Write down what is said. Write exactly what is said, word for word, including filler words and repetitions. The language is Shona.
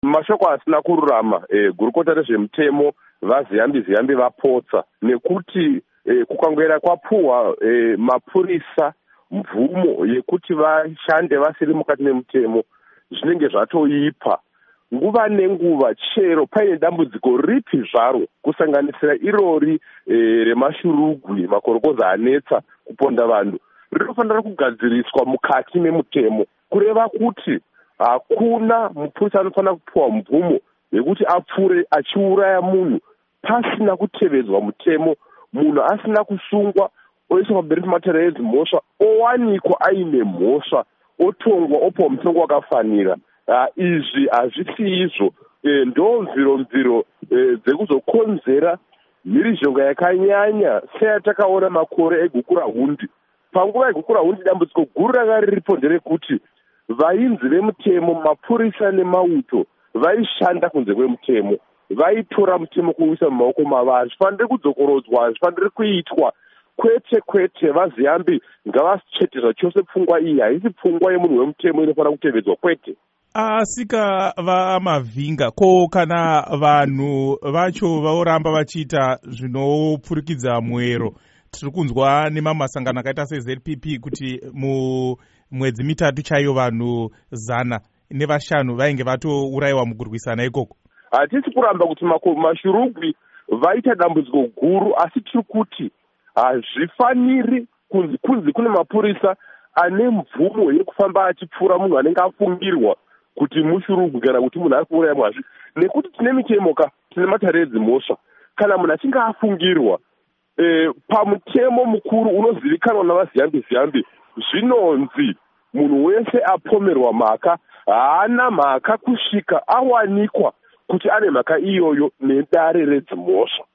Mashoko asina kururama e, gurukota rezvemutemo vaziyambi ziyambi vapotsa nekuti e, kukangoera kwapuhwa e, mapurisa mvumo yekuti vashande vasiri mukati memutemo zvinenge zvatoipa nguva nenguva chero paine dambudziko ripi zvaro kusanganisira irori e, remashurugwi makorokoza anetsa kuponda vanhu rinofanira kugadziriswa mukati memutemo kureva kuti hakuna mupurisa anofanira kupiwa mvumo yekuti apfure achiuraya munhu pasina kutevedzwa mutemo, munhu asina kusungwa oiswa pamberi pematariro edzimhosva owanikwa aine mhosva otongwa opiwa mutongo wakafanira. Uh, izvi hazvisi izvo e, ndo mviro mviro e, dzekuzokonzera mhirizhonga yakanyanya seyatakaona makore egukura hundi. Panguva yegukura hundi dambudziko guru ranga riripo nderekuti vainzi vemutemo, mapurisa nemauto vaishanda kunze kwemutemo, vaitora mutemo kuuisa mumaoko mavo. Hazvifaniri kudzokorodzwa, hazvifaniri kuitwa. Kwete kwete, vaziyambi ngavachetezva chose pfungwa iyi. Haisi pfungwa yemunhu wemutemo inofanira kutevedzwa, kwete. Asika vamavhinga ko kana vanhu vacho vaoramba vachiita zvinopfurikidza muero. Tiri kunzwa nemamasangano akaita seZ P P kuti mumwedzi mitatu chaiyo vanhu zana nevashanu vainge vatourayiwa mukurwisana ikoko. Hatisi kuramba kuti mashurugwi vaita dambudziko guru, asi tiri kuti hazvifaniri kunzi kunzi kune mapurisa ane mvumo yekufamba achipfuura munhu anenge afungirwa kuti mushurugwi kana kuti munhu ari kuuraya mwazvi, nekuti tine mitemoka, tine matariro edzimhosva. Kana munhu achinge afungirwa e, pamutemo mukuru unozivikanwa navaziyambi ziyambi zvinonzi munhu wese apomerwa mhaka haana mhaka kusvika awanikwa kuti ane mhaka iyoyo nedare redzimhosva.